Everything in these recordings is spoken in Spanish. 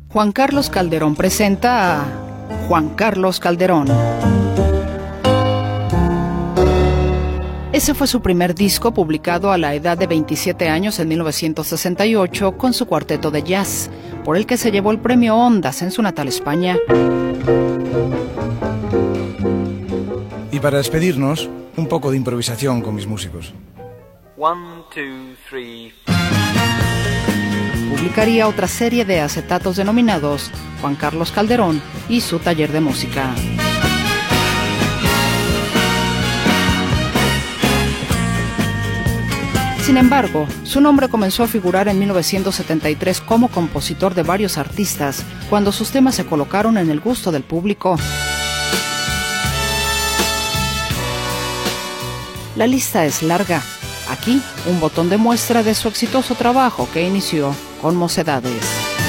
Juan Carlos Calderón presenta a Juan Carlos Calderón. Ese fue su primer disco, publicado a la edad de 27 años en 1968 con su cuarteto de jazz, por el que se llevó el premio Ondas en su natal España. Y para despedirnos, un poco de improvisación con mis músicos. 1, 2, 3. Publicaría otra serie de acetatos denominados Juan Carlos Calderón y su taller de música. Sin embargo, su nombre comenzó a figurar en 1973 como compositor de varios artistas, cuando sus temas se colocaron en el gusto del público. La lista es larga. Aquí, un botón de muestra de su exitoso trabajo que inició con Mocedades.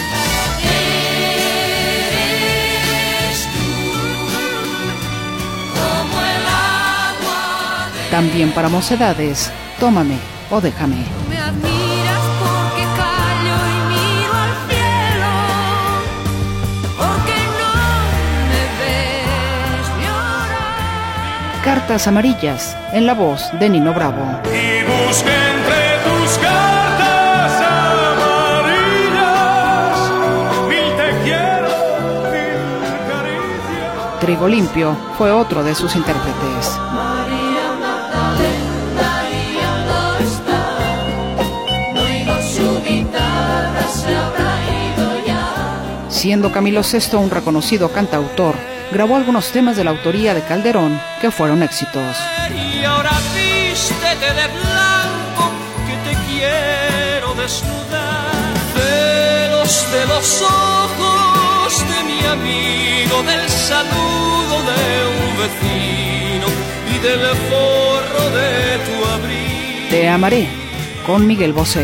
También para Mocedades, Tómame o Déjame. Me admiras porque callo y miro al cielo, porque no me ves llorar. Cartas amarillas, en la voz de Nino Bravo. Y busqué entre tus cartas amarillas mil te quiero, mil caricias. Trigo Limpio fue otro de sus intérpretes. María Magdalena y está, no oigo su guitarra, se habrá ido ya. Siendo Camilo VI un reconocido cantautor, grabó algunos temas de la autoría de Calderón que fueron éxitos. Y ahora vístete de blanco que te quiero desnudar. Celos de los ojos de mi amigo, del saludo de un vecino y del forro de tu abrigo. Te amaré, con Miguel Bosé.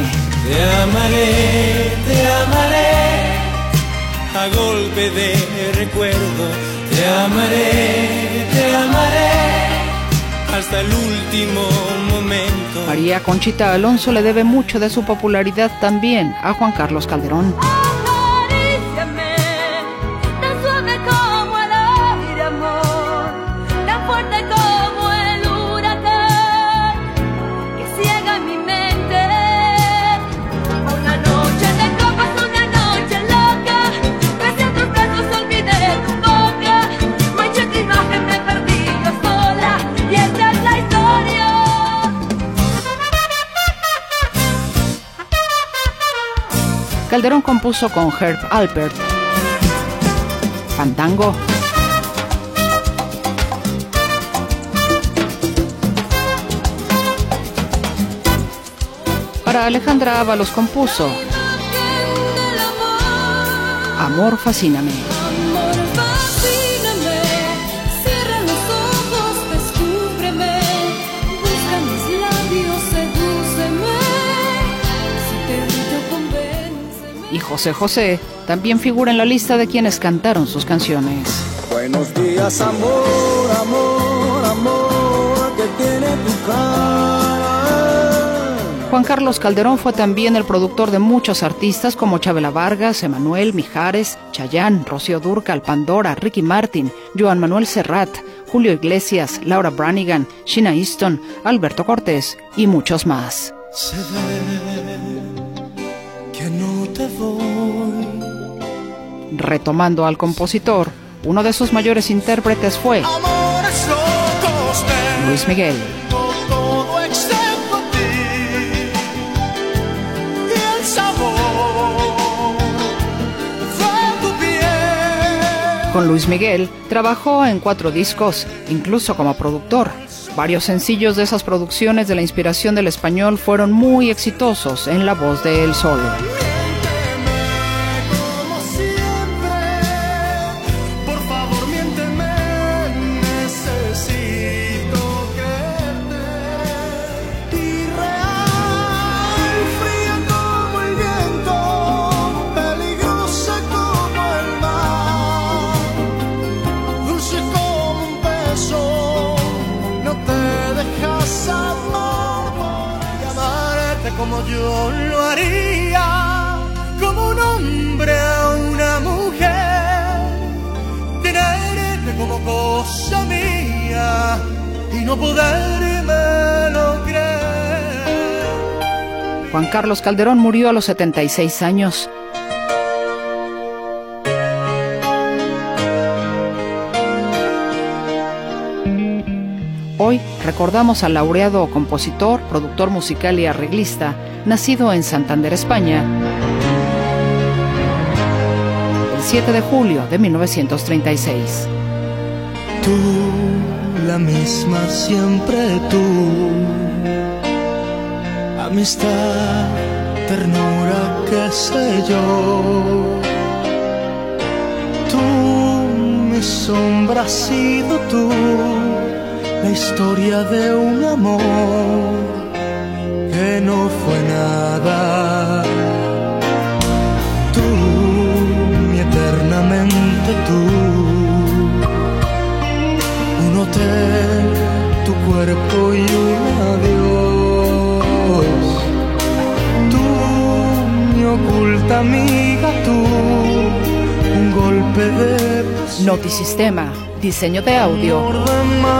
Te amaré, a golpe de recuerdo. Te amaré, hasta el último momento. María Conchita Alonso le debe mucho de su popularidad también a Juan Carlos Calderón. Acaríciame, tan suave como el aire, amor, tan fuerte como el huracán que ciega mi mente. Una noche de copas, una noche loca, besé tus brazos, olvidé tu boca, manché tu imagen, me perdí yo sola, y esta es la historia. Calderón compuso con Herb Alpert Fandango, para Alejandra Ábalos compuso Amor Fascíname. Amor, fascíname, cierra los ojos, descúbreme, busca mis labios, sedúceme, si te digo convénceme. Y José José también figura en la lista de quienes cantaron sus canciones. Buenos días, amor, amor, amor, que tiene tu cara. Juan Carlos Calderón fue también el productor de muchos artistas como Chabela Vargas, Emanuel, Mijares, Chayanne, Rocío Dúrcal, Pandora, Ricky Martin, Joan Manuel Serrat, Julio Iglesias, Laura Branigan, Sheena Easton, Alberto Cortés y muchos más. Se ve que no te voy. Retomando al compositor, uno de sus mayores intérpretes fue Amores locos de Luis Miguel. todo excepto a ti. Y el sabor de tu piel. Con Luis Miguel trabajó en 4 discos, incluso como productor. Varios sencillos de esas producciones de la inspiración del español fueron muy exitosos en la voz de él solo. Como siempre, por favor miénteme, necesito creerte. Irreal, fría como el viento, peligrosa como el mar, dulce como un beso, no te dejas amar, y amarte como yo lo haría, como un hombre a una una mujer, tenerte como cosa mía y no podérmelo creer. Juan Carlos Calderón murió a los 76 años. Hoy recordamos al laureado compositor, productor musical y arreglista, nacido en Santander, España, el 7 de julio de 1936. Tú, la misma siempre tú, amistad, ternura, qué sé yo. Tú, mi sombra has sido tú, la historia de un amor que no fue nada. Tú, mi eternamente tú, un hotel, tu cuerpo y un adiós. Tú, mi oculta amiga, tú, un golpe de pasión. Notisistema, diseño de audio. De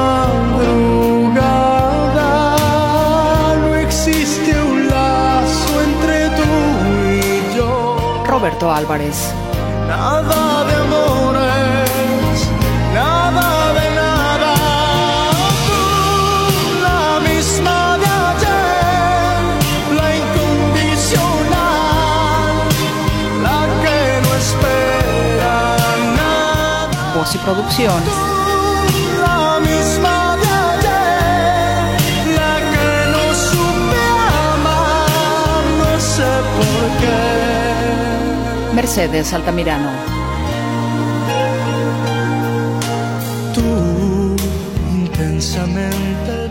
madrugada, no existe un lazo entre tú y yo. Roberto Álvarez. Nada de amores, nada de nada. Tú, la misma de ayer, la incondicional, la que no espera nada. Voz y producción. La misma de ayer, la que no supe amar, no sé por qué. Mercedes Altamirano. Tú, intensamente